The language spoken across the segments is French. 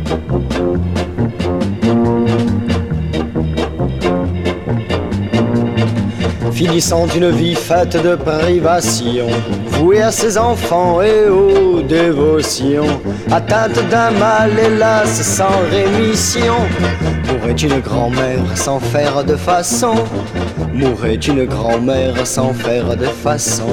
Finissant une vie faite de privations, vouée à ses enfants et aux dévotions, atteinte d'un mal hélas sans rémission, mourrait une grand-mère sans faire de façon, mourrait une grand-mère sans faire de façon.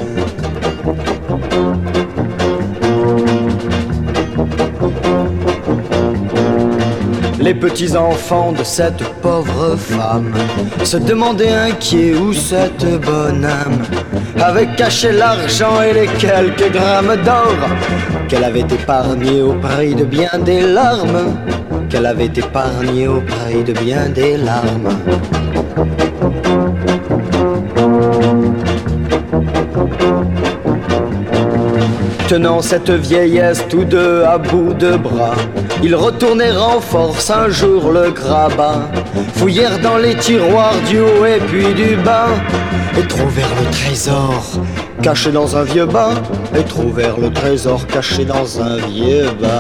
Les petits-enfants de cette pauvre femme se demandaient inquiets où cette bonne âme avait caché l'argent et les quelques grammes d'or qu'elle avait épargnés au prix de bien des larmes, qu'elle avait épargnés au prix de bien des larmes. Tenant cette vieillesse tous deux à bout de bras, ils retournèrent en force un jour le grabat, fouillèrent dans les tiroirs du haut et puis du bas, et trouvèrent le trésor caché dans un vieux bas, et trouvèrent le trésor caché dans un vieux bas.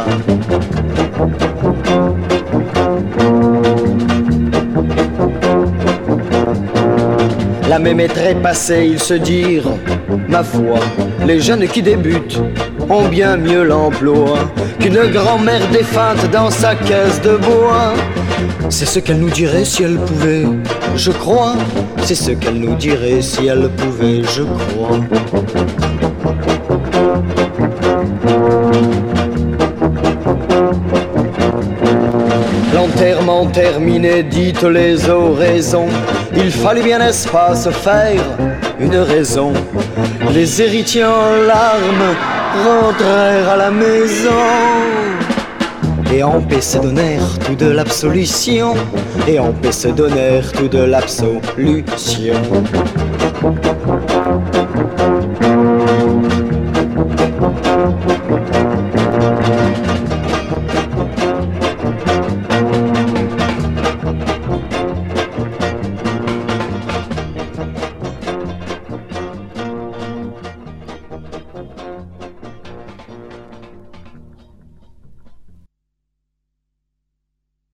La même est trépassée, ils se dirent, ma foi, les jeunes qui débutent ont bien mieux l'emploi qu'une grand-mère défunte dans sa caisse de bois. C'est ce qu'elle nous dirait si elle pouvait, je crois. C'est ce qu'elle nous dirait si elle pouvait, je crois. L'enterrement terminé, dites les oraisons, il fallait bien, n'est-ce pas, se faire une raison. Les héritiers en larmes rentrèrent à la maison, et en paix se donnèrent tout de l'absolution, et en paix se donnèrent tout de l'absolution.